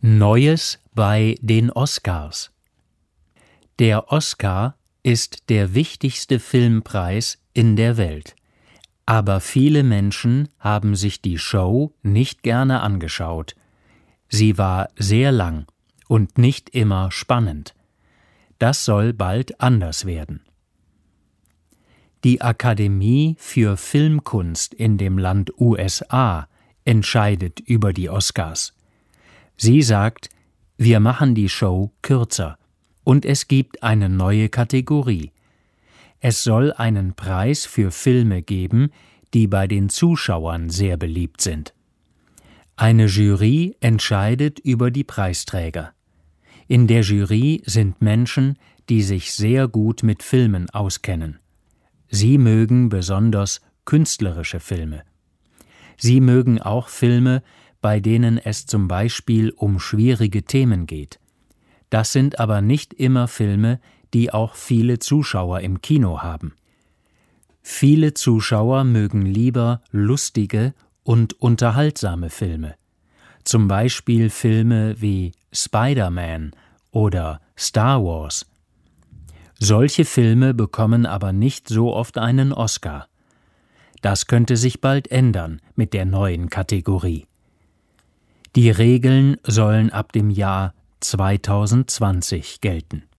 Neues bei den Oscars. Der Oscar ist der wichtigste Filmpreis in der Welt. Aber viele Menschen haben sich die Show nicht gerne angeschaut. Sie war sehr lang und nicht immer spannend. Das soll bald anders werden. Die Akademie für Filmkunst in dem Land USA entscheidet über die Oscars. Sie sagt, wir machen die Show kürzer und es gibt eine neue Kategorie. Es soll einen Preis für Filme geben, die bei den Zuschauern sehr beliebt sind. Eine Jury entscheidet über die Preisträger. In der Jury sind Menschen, die sich sehr gut mit Filmen auskennen. Sie mögen besonders künstlerische Filme. Sie mögen auch Filme, bei denen es zum Beispiel um schwierige Themen geht. Das sind aber nicht immer Filme, die auch viele Zuschauer im Kino haben. Viele Zuschauer mögen lieber lustige und unterhaltsame Filme. Zum Beispiel Filme wie Spider-Man oder Star Wars. Solche Filme bekommen aber nicht so oft einen Oscar. Das könnte sich bald ändern mit der neuen Kategorie. Die Regeln sollen ab dem Jahr 2020 gelten.